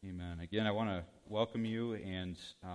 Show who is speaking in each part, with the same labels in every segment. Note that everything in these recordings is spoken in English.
Speaker 1: Amen. Again, I want to welcome you and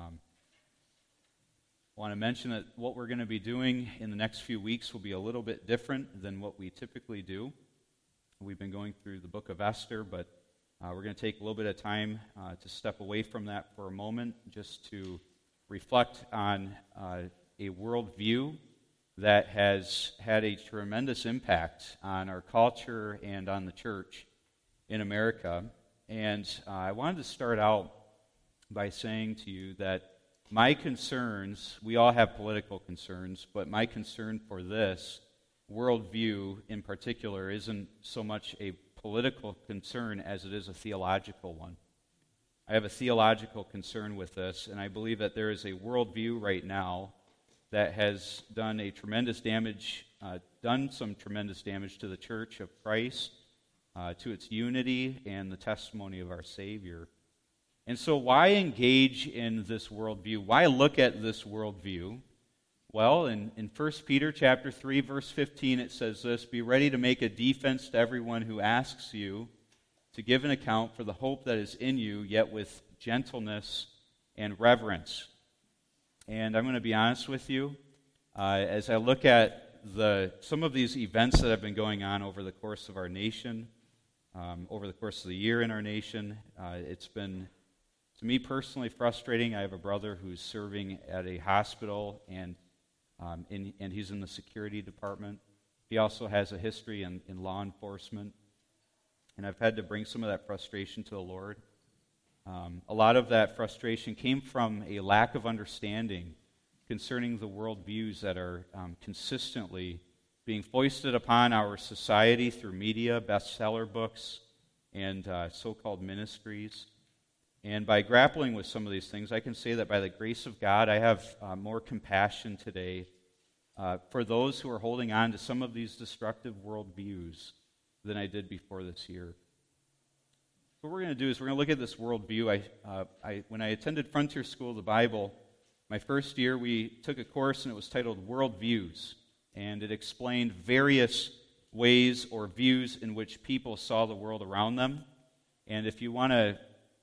Speaker 1: want to mention that what we're going to be doing in the next few weeks will be a little bit different than what we typically do. We've been going through the book of Esther, but we're going to take a little bit of time to step away from that for a moment just to reflect on a worldview that has had a tremendous impact on our culture and on the church in America. And I wanted to start out by saying to you that my concerns, we all have political concerns, but my concern for this worldview in particular isn't so much a political concern as it is a theological one. I have a theological concern with this, and I believe that there is a worldview right now that has done some tremendous damage to the Church of Christ, to its unity and the testimony of our Savior. And so why engage in this worldview? Why look at this worldview? Well, in 1 Peter chapter 3, verse 15, it says this: "Be ready to make a defense to everyone who asks you to give an account for the hope that is in you, yet with gentleness and reverence." And I'm going to be honest with you, as I look at some of these events that have been going on over the course of our nation, over the course of the year in our nation, it's been, to me personally, frustrating. I have a brother who's serving at a hospital, and he's in the security department. He also has a history in law enforcement, and I've had to bring some of that frustration to the Lord. A lot of that frustration came from a lack of understanding concerning the worldviews that are consistently being foisted upon our society through media, bestseller books, and so-called ministries. And by grappling with some of these things, I can say that by the grace of God, I have more compassion today for those who are holding on to some of these destructive worldviews than I did before this year. What we're going to do is we're going to look at this worldview. When I attended Frontier School of the Bible, my first year, we took a course and it was titled Worldviews, and it explained various ways or views in which people saw the world around them. And if you want to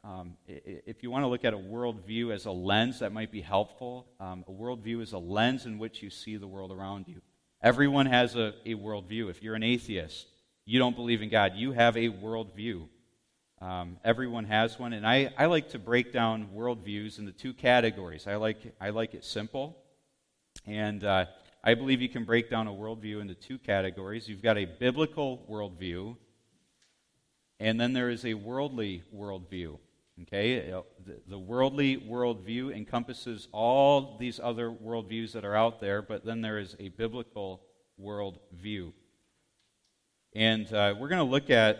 Speaker 1: look at a worldview as a lens, that might be helpful. A worldview is a lens in which you see the world around you. Everyone has a worldview. If you're an atheist, you don't believe in God, you have a worldview. Everyone has one, and I like to break down worldviews into two categories. I like it simple, and I believe you can break down a worldview into two categories. You've got a biblical worldview, and then there is a worldly worldview. Okay, the worldly worldview encompasses all these other worldviews that are out there, but then there is a biblical worldview. And we're going to look at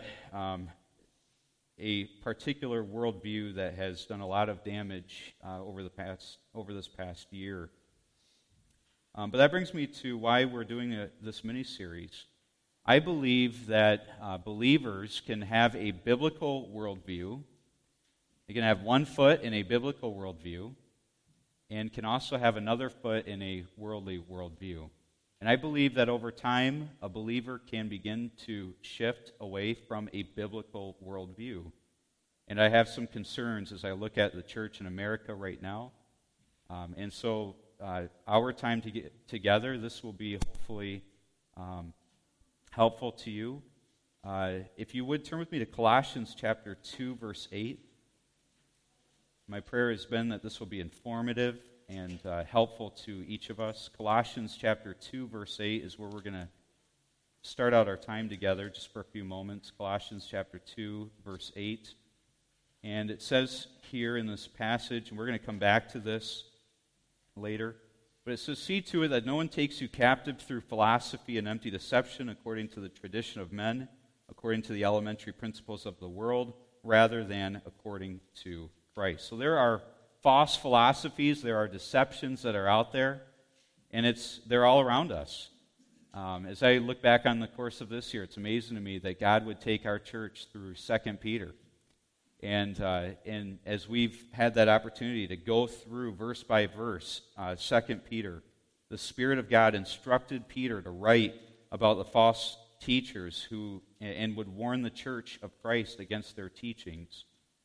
Speaker 1: a particular worldview that has done a lot of damage over this past year. But that brings me to why we're doing this mini-series. I believe that believers can have a biblical worldview. They can have one foot in a biblical worldview and can also have another foot in a worldly worldview. And I believe that over time, a believer can begin to shift away from a biblical worldview. And I have some concerns as I look at the church in America right now. And so our time to get together, this will be hopefully helpful to you. If you would turn with me to Colossians chapter 2, verse 8. My prayer has been that this will be informative and helpful to each of us. Colossians chapter 2, verse 8 is where we're going to start out our time together just for a few moments. Colossians chapter 2, verse 8. And it says here in this passage, and we're going to come back to this later, but it says, "See to it that no one takes you captive through philosophy and empty deception according to the tradition of men, according to the elementary principles of the world, rather than according to Christ." So there are false philosophies, there are deceptions that are out there, and they're all around us. As I look back on the course of this year, it's amazing to me that God would take our church through 2 Peter. And as we've had that opportunity to go through verse by verse, 2 Peter, the Spirit of God instructed Peter to write about the false teachers who and would warn the church of Christ against their teachings.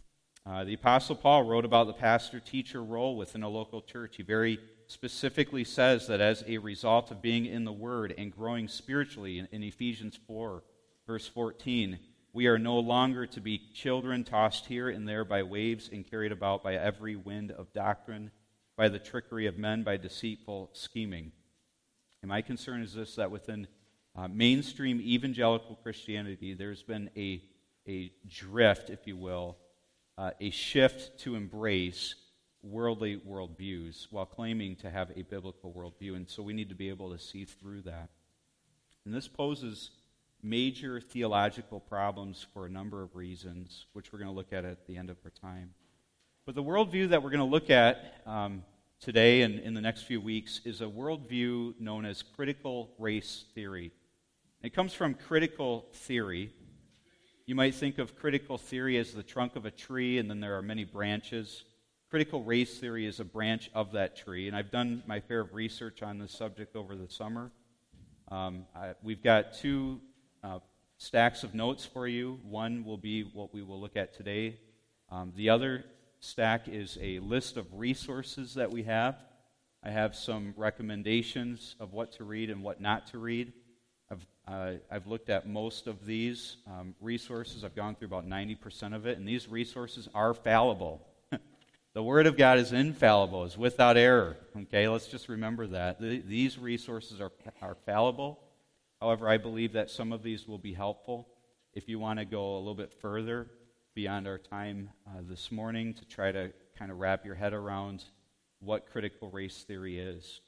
Speaker 1: The Apostle Paul wrote about the pastor-teacher role within a local church. He very specifically says that as a result of being in the Word and growing spiritually in Ephesians 4, verse 14, we are no longer to be children tossed here and there by waves and carried about by every wind of doctrine, by the trickery of men, by deceitful scheming. And my concern is this, that within mainstream evangelical Christianity, there's been a drift, if you will, a shift to embrace worldly worldviews while claiming to have a biblical worldview. And so we need to be able to see through that. And this poses major theological problems for a number of reasons, which we're going to look at the end of our time. But the worldview that we're going to look at today and in the next few weeks is a worldview known as critical race theory. It comes from critical theory. You might think of critical theory as the trunk of a tree, and then there are many branches. Critical race theory is a branch of that tree, and I've done my fair of research on this subject over the summer. We've got two stacks of notes for you. One will be what we will look at today. The other stack is a list of resources that we have. I have some recommendations of what to read and what not to read. I've looked at most of these resources. I've gone through about 90% of it, and these resources are fallible. The Word of God is infallible, is without error. Okay, let's just remember that. These resources are fallible. However, I believe that some of these will be helpful if you want to go a little bit further beyond our time this morning to try to kind of wrap your head around what critical race theory is.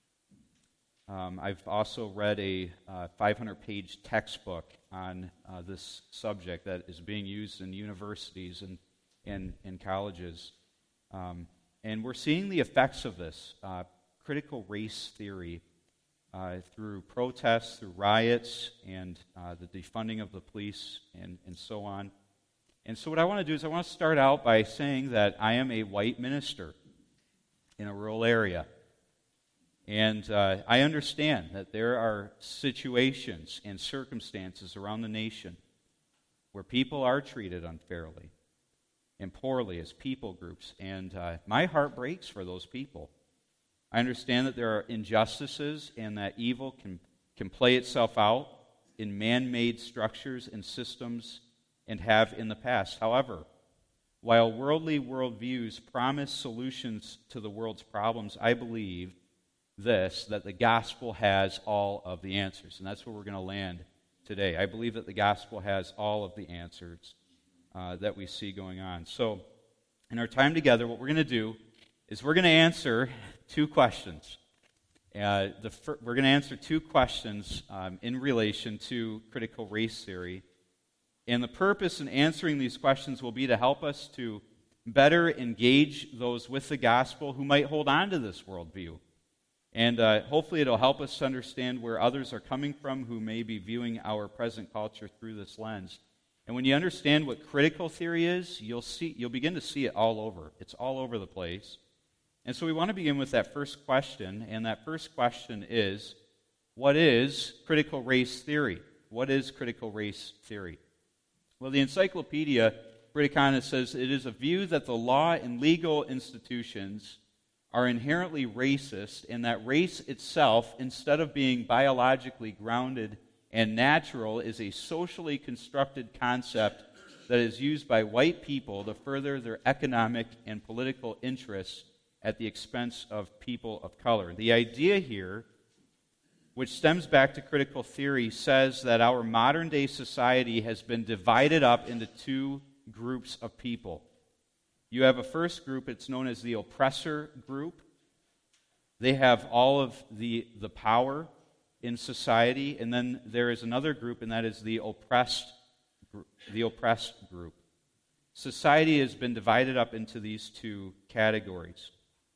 Speaker 1: I've also read a 500-page textbook on this subject that is being used in universities and colleges. And we're seeing the effects of this critical race theory through protests, through riots, and the defunding of the police, and so on. And so what I want to do is I want to start out by saying that I am a white minister in a rural area. And I understand that there are situations and circumstances around the nation where people are treated unfairly and poorly as people groups. And my heart breaks for those people. I understand that there are injustices and that evil can play itself out in man-made structures and systems and have in the past. However, while worldly worldviews promise solutions to the world's problems, I believe that the gospel has all of the answers. And that's where we're going to land today. I believe that the gospel has all of the answers that we see going on. So, in our time together, what we're going to do is we're going to answer two questions. We're going to answer two questions in relation to critical race theory. And the purpose in answering these questions will be to help us to better engage those with the gospel who might hold on to this worldview. And hopefully it'll help us to understand where others are coming from who may be viewing our present culture through this lens. And when you understand what critical theory is, you'll begin to see it all over. It's all over the place. And so we want to begin with that first question, and that first question is, what is critical race theory? What is critical race theory? Well, the Encyclopedia Britannica says it is a view that the law and legal institutions are inherently racist, and that race itself, instead of being biologically grounded and natural, is a socially constructed concept that is used by white people to further their economic and political interests at the expense of people of color. The idea here, which stems back to critical theory, says that our modern-day society has been divided up into two groups of people. You have a first group, it's known as the oppressor group. They have all of the power in society, and then there is another group, and that is the oppressed group. Society has been divided up into these two categories.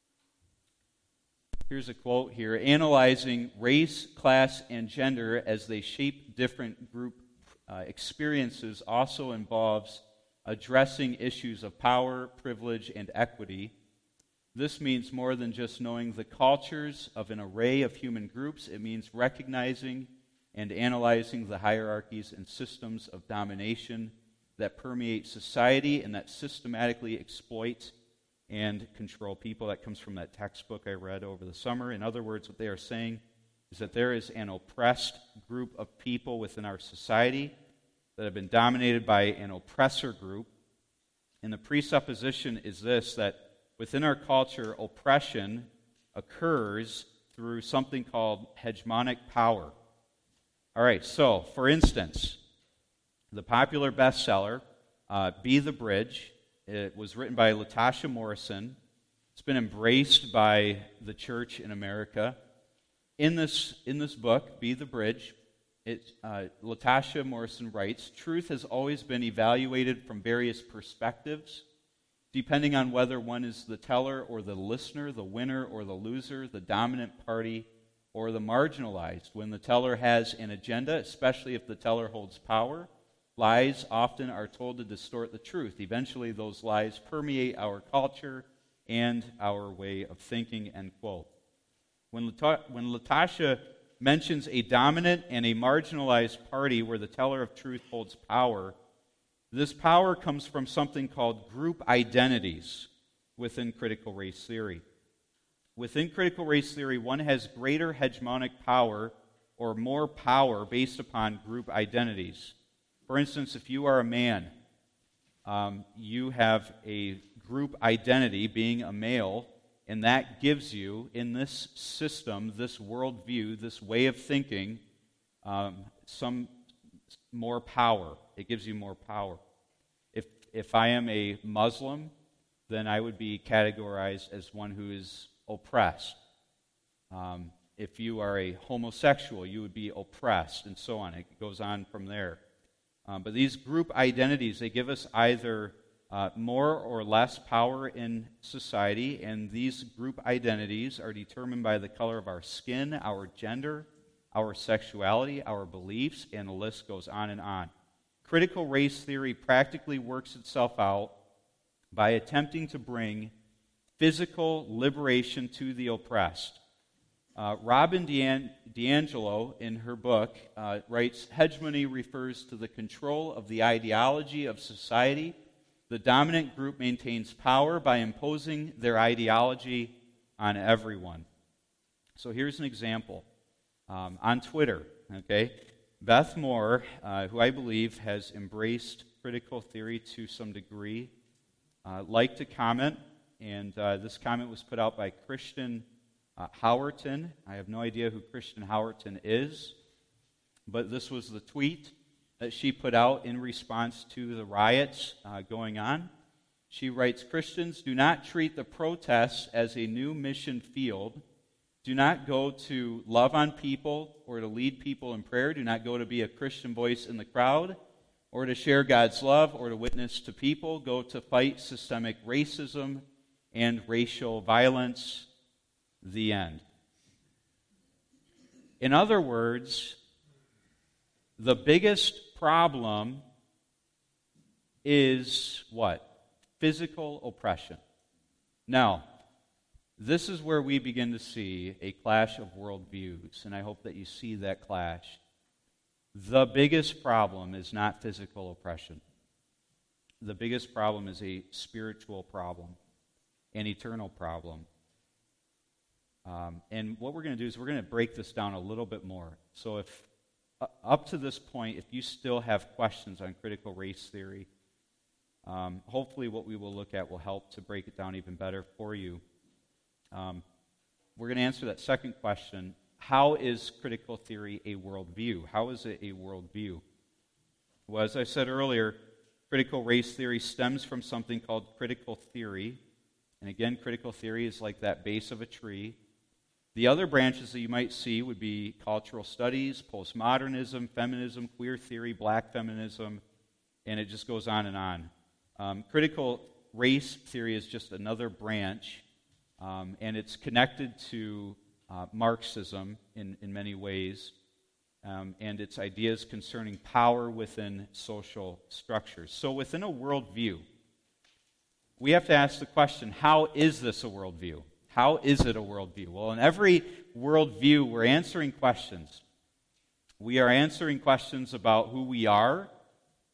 Speaker 1: Here's a quote here. Analyzing race, class, and gender as they shape different group experiences also involves addressing issues of power, privilege, and equity. This means more than just knowing the cultures of an array of human groups. It means recognizing and analyzing the hierarchies and systems of domination that permeate society and that systematically exploit and control people. That comes from that textbook I read over the summer. In other words, what they are saying is that there is an oppressed group of people within our society that have been dominated by an oppressor group. And the presupposition is this, that within our culture, oppression occurs through something called hegemonic power. All right, so, for instance, the popular bestseller, Be the Bridge, it was written by Latasha Morrison. It's been embraced by the church in America. In this book, Be the Bridge, Latasha Morrison writes, truth has always been evaluated from various perspectives, depending on whether one is the teller or the listener, the winner or the loser, the dominant party or the marginalized. When the teller has an agenda, especially if the teller holds power, lies often are told to distort the truth. Eventually, those lies permeate our culture and our way of thinking, end quote. When Latasha mentions a dominant and a marginalized party where the teller of truth holds power, this power comes from something called group identities within critical race theory. Within critical race theory, one has greater hegemonic power or more power based upon group identities. For instance, if you are a man, you have a group identity, being a male, and that gives you, in this system, this worldview, this way of thinking, some more power. It gives you more power. If I am a Muslim, then I would be categorized as one who is oppressed. If you are a homosexual, you would be oppressed, and so on. It goes on from there. But these group identities, they give us either more or less power in society, and these group identities are determined by the color of our skin, our gender, our sexuality, our beliefs, and the list goes on and on. Critical race theory practically works itself out by attempting to bring physical liberation to the oppressed. Robin DiAngelo, in her book, writes, hegemony refers to the control of the ideology of society. The dominant group maintains power by imposing their ideology on everyone. So here's an example. On Twitter, okay, Beth Moore, who I believe has embraced critical theory to some degree, liked a comment, and this comment was put out by Christian Howerton. I have no idea who Christian Howerton is, but this was the tweet that she put out in response to the riots going on. She writes, Christians, do not treat the protests as a new mission field. Do not go to love on people or to lead people in prayer. Do not go to be a Christian voice in the crowd or to share God's love or to witness to people. Go to fight systemic racism and racial violence. The end. In other words, the biggest problem is what? Physical oppression. Now, this is where we begin to see a clash of worldviews, and I hope that you see that clash. The biggest problem is not physical oppression. The biggest problem is a spiritual problem, an eternal problem. And what we're going to do is we're going to break this down a little bit more. So if up to this point, if you still have questions on critical race theory, hopefully what we will look at will help to break it down even better for you. We're going to answer that second question. How is critical theory a worldview? How is it a worldview? Well, as I said earlier, critical race theory stems from something called critical theory. And again, critical theory is like that base of a tree. The other branches that you might see would be cultural studies, postmodernism, feminism, queer theory, black feminism, and it just goes on and on. Critical race theory is just another branch, and it's connected to Marxism in many ways, and its ideas concerning power within social structures. So within a worldview, we have to ask the question, how is this a worldview? How is it a worldview? Well, in every worldview, we're answering questions. We are answering questions about who we are,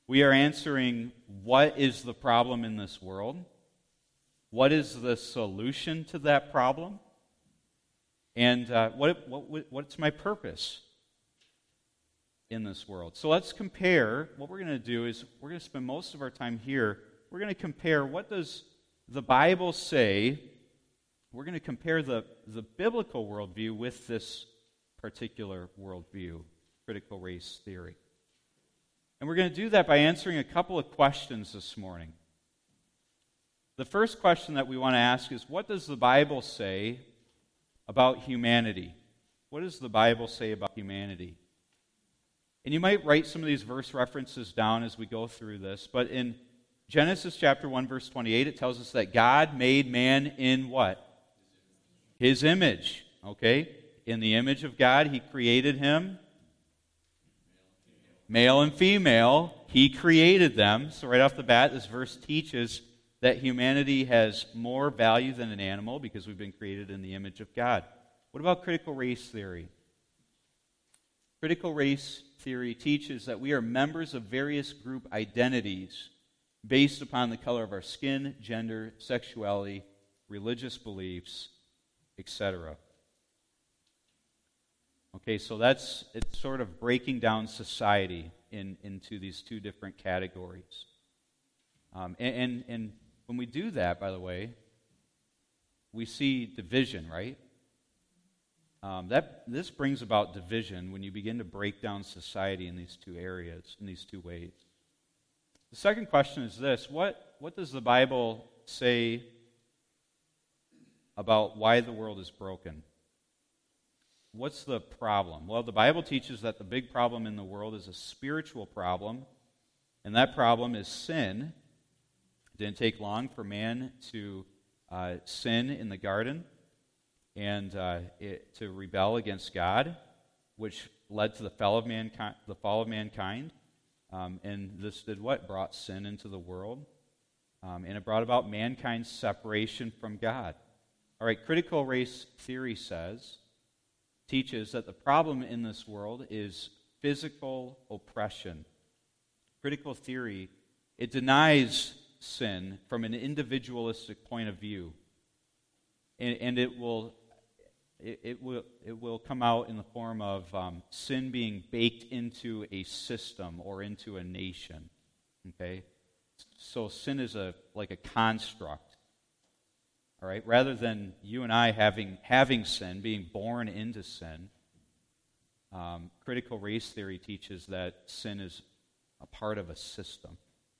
Speaker 1: We are answering, what is the problem in this world? What is the solution to that problem? And what's my purpose in this world? So let's compare. What we're going to do is we're going to spend most of our time here. We're going to compare, what does the Bible say? We're going to compare the biblical worldview with this particular worldview, critical race theory. And we're going to do that by answering a couple of questions this morning. The first question that we want to ask is, what does the Bible say about humanity? What does the Bible say about humanity? And you might write some of these verse references down as we go through this, but in Genesis chapter 1, verse 28, it tells us that God made man in what? His image. Okay? In the image of God, He created him. Male and female, He created them. So right off the bat, this verse teaches that humanity has more value than an animal because we've been created in the image of God. What about critical race theory? Critical race theory teaches that we are members of various group identities based upon the color of our skin, gender, sexuality, religious beliefs, etc. Okay, so it's sort of breaking down society into these two different categories. And when we do that, by the way, we see division, right? This brings about division when you begin to break down society in these two areas, in these two ways. The second question is this: what does the Bible say about why the world is broken? What's the problem? Well, the Bible teaches that the big problem in the world is a spiritual problem, and that problem is sin. It didn't take long for man to sin in the garden and to rebel against God, which led to the fall of mankind. And this did what? Brought sin into the world. And it brought about mankind's separation from God. All right, critical race theory teaches that the problem in this world is physical oppression. Critical theory, it denies sin from an individualistic point of view. And it will come out in the form of sin being baked into a system or into a nation. Okay? So sin is like a construct. All right? Rather than you and I having sin, being born into sin, critical race theory teaches that sin is a part of a system.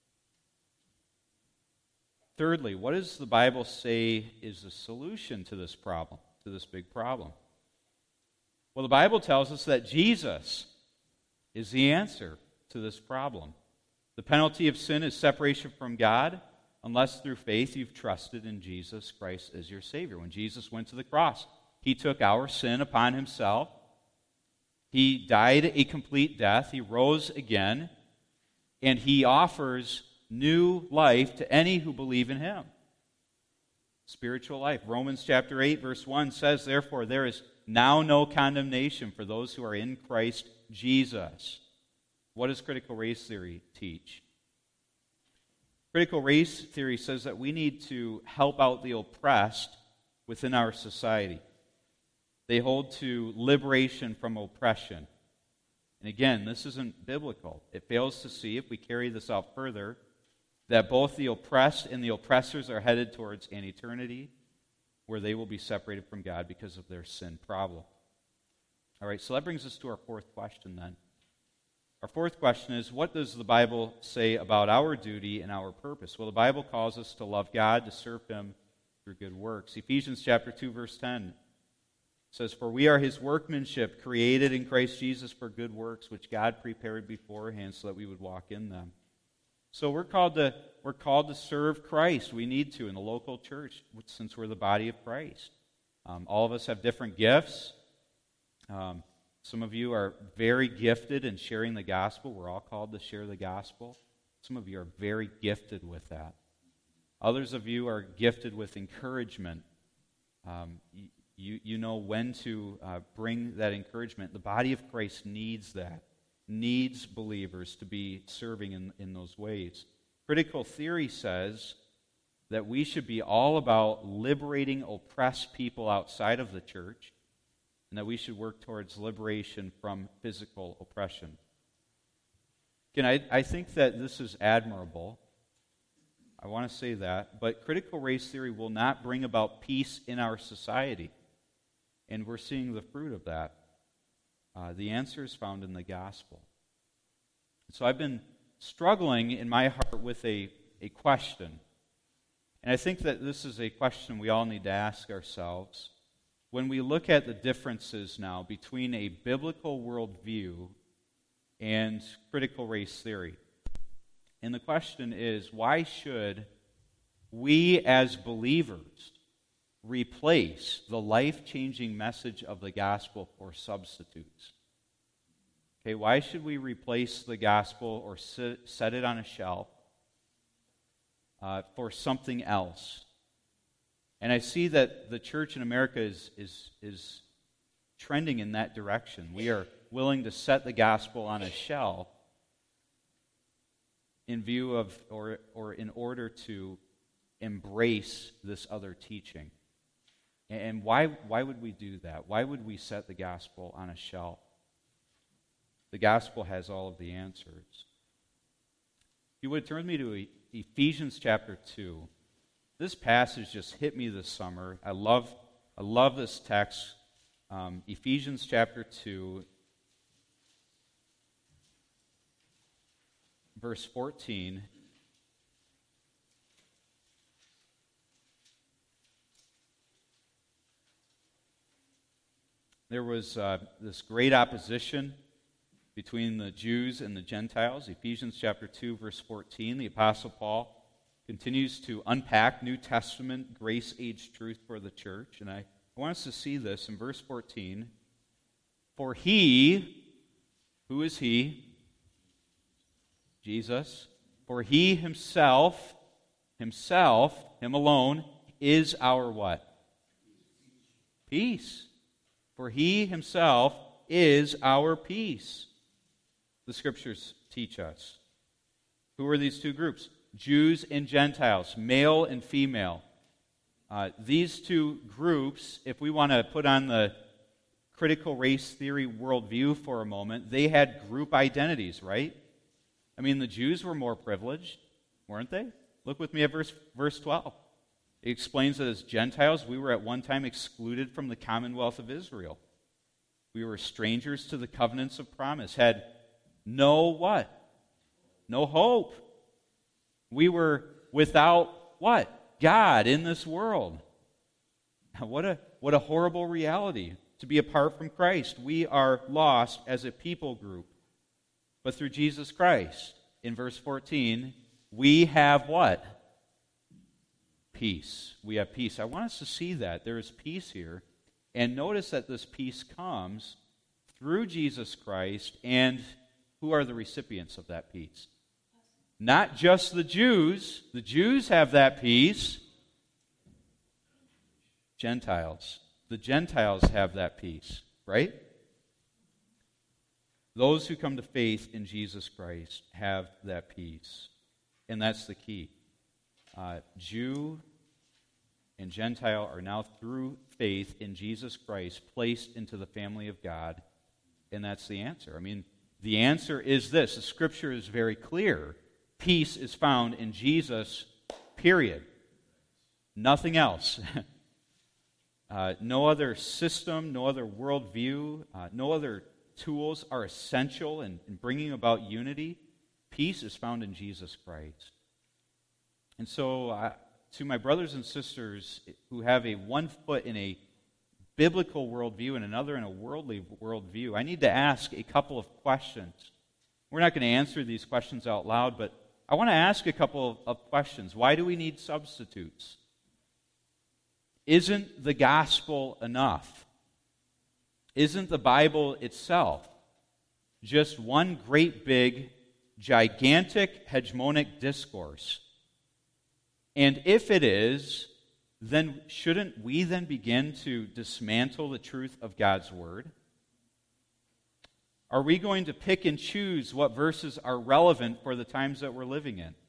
Speaker 1: Thirdly, what does the Bible say is the solution to this problem, to this big problem? Well, the Bible tells us that Jesus is the answer to this problem. The penalty of sin is separation from God, unless through faith you've trusted in Jesus Christ as your Savior. When Jesus went to the cross, He took our sin upon Himself. He died a complete death. He rose again. And He offers new life to any who believe in Him. Spiritual life. Romans chapter 8, verse 1 says, "Therefore there is now no condemnation for those who are in Christ Jesus." What does critical race theory teach? Critical race theory says that we need to help out the oppressed within our society. They hold to liberation from oppression. And again, this isn't biblical. It fails to see, if we carry this out further, that both the oppressed and the oppressors are headed towards an eternity where they will be separated from God because of their sin problem. All right, so that brings us to our fourth question then. Our fourth question is, what does the Bible say about our duty and our purpose? Well, the Bible calls us to love God, to serve Him through good works. Ephesians chapter 2, verse 10 says, "For we are His workmanship, created in Christ Jesus for good works, which God prepared beforehand so that we would walk in them." So we're called to serve Christ. We need to in the local church, since we're the body of Christ. All of us have different gifts. Some of you are very gifted in sharing the gospel. We're all called to share the gospel. Some of you are very gifted with that. Others of you are gifted with encouragement. You know when to bring that encouragement. The body of Christ needs that. needs believers to be serving in those ways. Critical theory says that we should be all about liberating oppressed people outside of the church, and that we should work towards liberation from physical oppression. Again, I think that this is admirable. I want to say that. But critical race theory will not bring about peace in our society. And we're seeing the fruit of that. The answer is found in the gospel. So I've been struggling in my heart with a question. And I think that this is a question we all need to ask ourselves. When we look at the differences now between a biblical worldview and critical race theory. And the question is, why should we as believers replace the life-changing message of the gospel for substitutes? Okay, why should we replace the gospel or set it on a shelf for something else? And I see that the church in America is trending in that direction. We are willing to set the gospel on a shelf in view of or in order to embrace this other teaching. And why would we do that? Why would we set the gospel on a shelf? The gospel has all of the answers. If you would turn me to Ephesians chapter 2. This passage just hit me this summer. I love this text. Ephesians chapter 2, verse 14. There was this great opposition between the Jews and the Gentiles. Ephesians chapter 2, verse 14, the Apostle Paul continues to unpack New Testament grace-age truth for the church. And I want us to see this in verse 14. For he, who is he? Jesus. For he himself, him alone, is our what? Peace. For he himself is our peace. The scriptures teach us. Who are these two groups? Jews and Gentiles, male and female. These two groups, if we want to put on the critical race theory worldview for a moment, they had group identities, right? I mean, the Jews were more privileged, weren't they? Look with me at verse 12. It explains that as Gentiles, we were at one time excluded from the commonwealth of Israel. We were strangers to the covenants of promise, had no what? No hope. We were without what? God in this world. What a horrible reality to be apart from Christ. We are lost as a people group. But through Jesus Christ, in verse 14, we have what? Peace. We have peace. I want us to see that. There is peace here. And notice that this peace comes through Jesus Christ, and who are the recipients of that peace? Not just the Jews. The Jews have that peace. Gentiles. The Gentiles have that peace, right? Those who come to faith in Jesus Christ have that peace. And that's the key. Jew and Gentile are now, through faith in Jesus Christ, placed into the family of God. And that's the answer. I mean, the answer is this. The Scripture is very clear. Peace is found in Jesus, period. Nothing else. No other system, no other worldview, no other tools are essential in bringing about unity. Peace is found in Jesus Christ. And so, to my brothers and sisters who have one foot in a biblical worldview and another in a worldly worldview, I need to ask a couple of questions. We're not going to answer these questions out loud, but I want to ask a couple of questions. Why do we need substitutes? Isn't the gospel enough? Isn't the Bible itself just one great big, gigantic, hegemonic discourse? And if it is, then shouldn't we then begin to dismantle the truth of God's Word? Are we going to pick and choose what verses are relevant for the times that we're living in?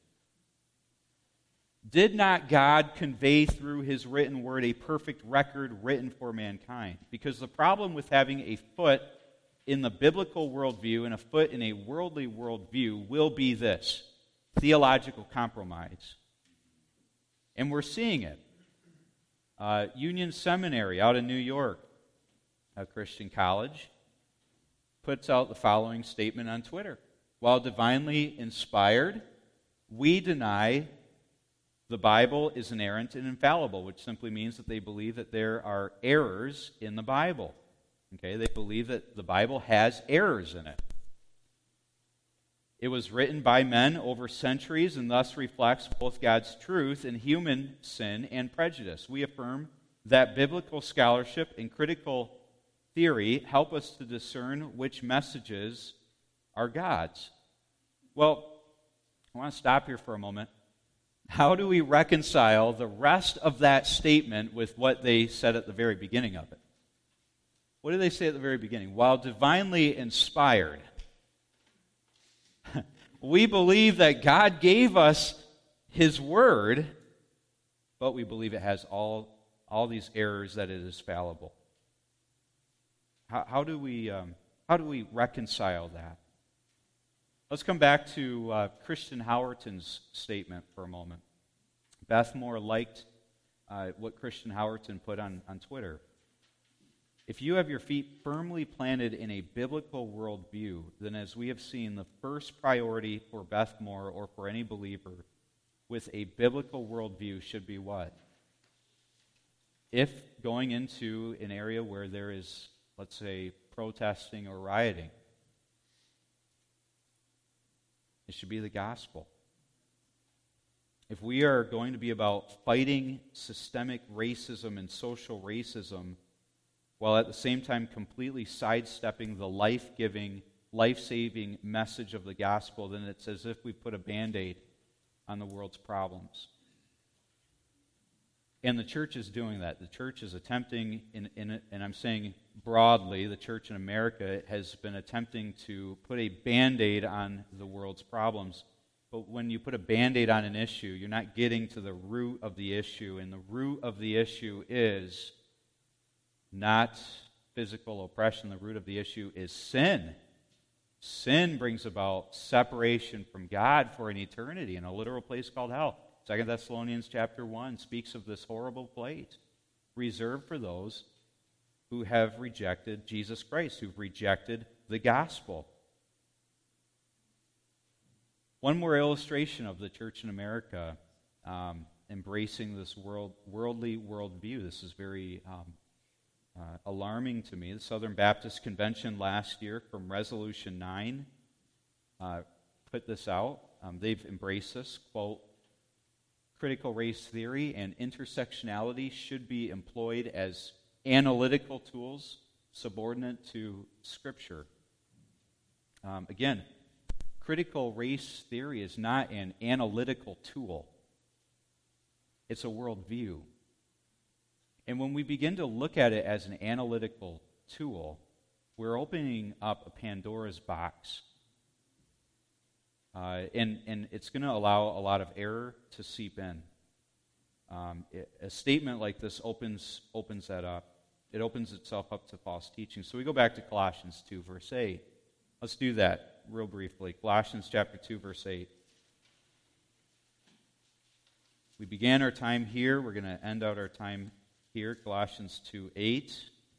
Speaker 1: Did not God convey through His written word a perfect record written for mankind? Because the problem with having a foot in the biblical worldview and a foot in a worldly worldview will be this: theological compromise. And we're seeing it. Union Seminary out in New York, a Christian college, puts out the following statement on Twitter. While divinely inspired, we deny the Bible is inerrant and infallible, which simply means that they believe that there are errors in the Bible. Okay, they believe that the Bible has errors in it. It was written by men over centuries and thus reflects both God's truth and human sin and prejudice. We affirm that biblical scholarship and critical theory help us to discern which messages are God's. Well, I want to stop here for a moment. How do we reconcile the rest of that statement with what they said at the very beginning of it? What did they say at the very beginning? While divinely inspired, we believe that God gave us His Word, but we believe it has all these errors, that it is fallible. How do we reconcile that? Let's come back to Christian Howerton's statement for a moment. Beth Moore liked what Christian Howerton put on Twitter. If you have your feet firmly planted in a biblical worldview, then as we have seen, the first priority for Beth Moore or for any believer with a biblical worldview should be what? If going into an area where there is, let's say, protesting or rioting, it should be the gospel. If we are going to be about fighting systemic racism and social racism, while at the same time completely sidestepping the life-giving, life-saving message of the gospel, then it's as if we put a Band-Aid on the world's problems. And the church is doing that. The church is attempting, and I'm saying broadly, the church in America has been attempting to put a Band-Aid on the world's problems. But when you put a Band-Aid on an issue, you're not getting to the root of the issue. And the root of the issue is not physical oppression. The root of the issue is sin. Sin brings about separation from God for an eternity in a literal place called hell. 2 Thessalonians chapter 1 speaks of this horrible place reserved for those who have rejected Jesus Christ, who've rejected the gospel. One more illustration of the church in America embracing this worldly worldview. This is very alarming to me. The Southern Baptist Convention last year, from Resolution 9, put this out. They've embraced this, quote, critical race theory and intersectionality should be employed as analytical tools subordinate to Scripture. Again, critical race theory is not an analytical tool. It's a worldview. And when we begin to look at it as an analytical tool, we're opening up a Pandora's box. And it's going to allow a lot of error to seep in. A statement like this opens that up. It opens itself up to false teaching. So we go back to Colossians 2, verse 8. Let's do that real briefly. Colossians chapter 2, verse 8. We began our time here. We're going to end out our time here. Colossians 2, 8.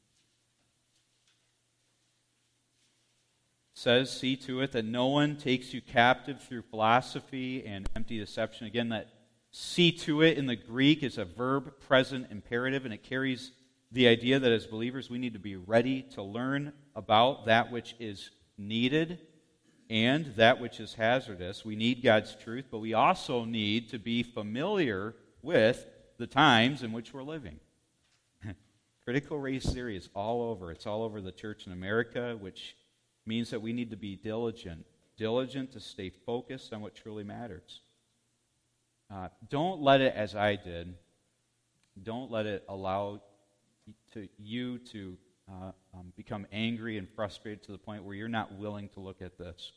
Speaker 1: Says, see to it that no one takes you captive through philosophy and empty deception. Again, that see to it in the Greek is a verb present imperative, and it carries the idea that as believers we need to be ready to learn about that which is needed and that which is hazardous. We need God's truth, but we also need to be familiar with the times in which we're living. Critical race theory is all over. It's all over the church in America, which means that we need to be diligent to stay focused on what truly matters. Don't let it, as I did, don't let it allow you to become angry and frustrated to the point where you're not willing to look at this.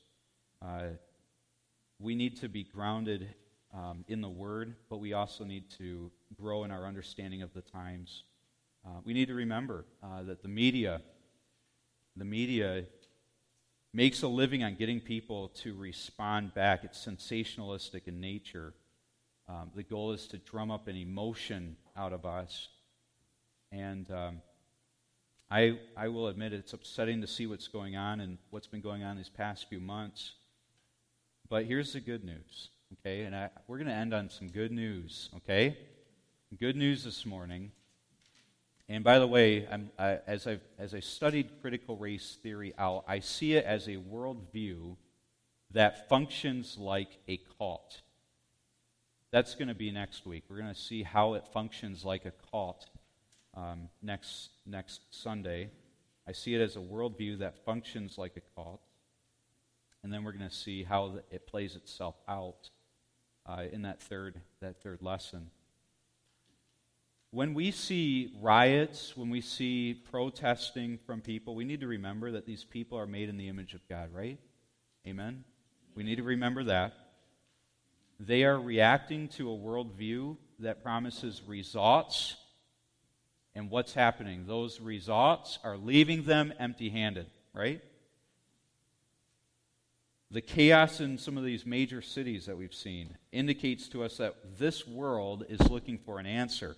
Speaker 1: We need to be grounded in the Word, but we also need to grow in our understanding of the times. We need to remember that the media makes a living on getting people to respond back. It's sensationalistic in nature. The goal is to drum up an emotion out of us. And I will admit it's upsetting to see what's going on and what's been going on these past few months. But here's the good news, okay? And we're going to end on some good news, okay? Good news this morning. And by the way, as I studied critical race theory out, I see it as a worldview that functions like a cult. That's going to be next week. We're going to see how it functions like a cult next Sunday. I see it as a worldview that functions like a cult. And then we're going to see how it plays itself out in that third lesson. When we see riots, when we see protesting from people, we need to remember that these people are made in the image of God, right? Amen? We need to remember that. They are reacting to a worldview that promises results. And what's happening? Those results are leaving them empty-handed, right? The chaos in some of these major cities that we've seen indicates to us that this world is looking for an answer.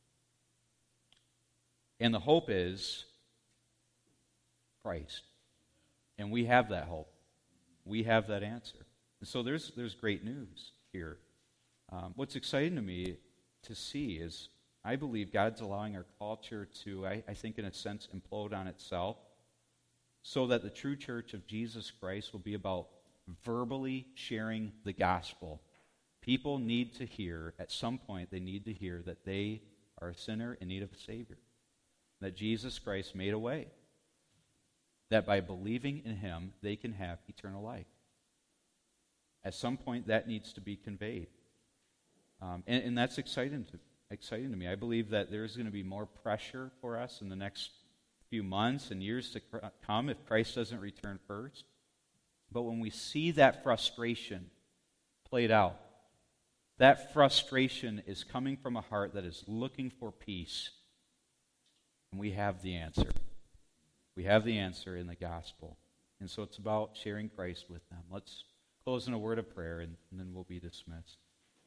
Speaker 1: And the hope is Christ. And we have that hope. We have that answer. And so there's great news here. What's exciting to me to see is I believe God's allowing our culture to, I think in a sense, implode on itself so that the true church of Jesus Christ will be about verbally sharing the gospel. People need to hear, at some point, they need to hear that they are a sinner in need of a Savior. That Jesus Christ made a way. That by believing in Him, they can have eternal life. At some point, that needs to be conveyed. And that's exciting to me. I believe that there's going to be more pressure for us in the next few months and years to come if Christ doesn't return first. But when we see that frustration played out, that frustration is coming from a heart that is looking for peace. And we have the answer. We have the answer in the gospel. And so it's about sharing Christ with them. Let's close in a word of prayer, and then we'll be dismissed.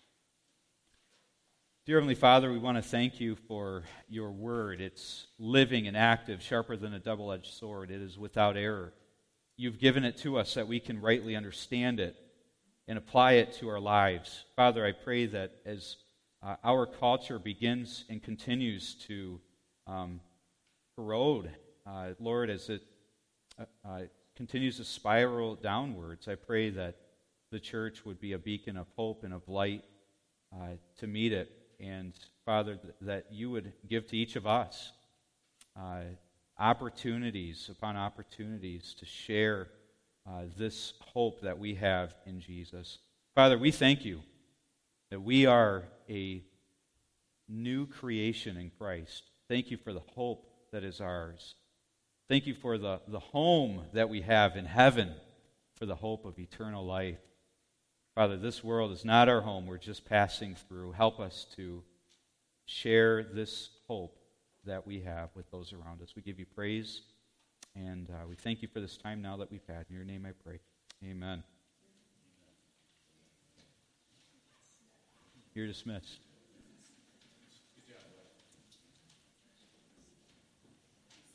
Speaker 1: Dear Heavenly Father, we want to thank you for your word. It's living and active, sharper than a double-edged sword. It is without error. You've given it to us that we can rightly understand it and apply it to our lives. Father, I pray that as our culture begins and continues to corrode, Lord, as it continues to spiral downwards, I pray that the church would be a beacon of hope and of light to meet it. And, Father, that you would give to each of us opportunities upon opportunities to share this hope that we have in Jesus. Father, we thank you that we are a new creation in Christ. Thank you for the hope that is ours. Thank you for the home that we have in heaven, for the hope of eternal life. Father, this world is not our home. We're just passing through. Help us to share this hope that we have with those around us. We give you praise, and we thank you for this time now that we've had. In your name I pray. Amen. You're dismissed.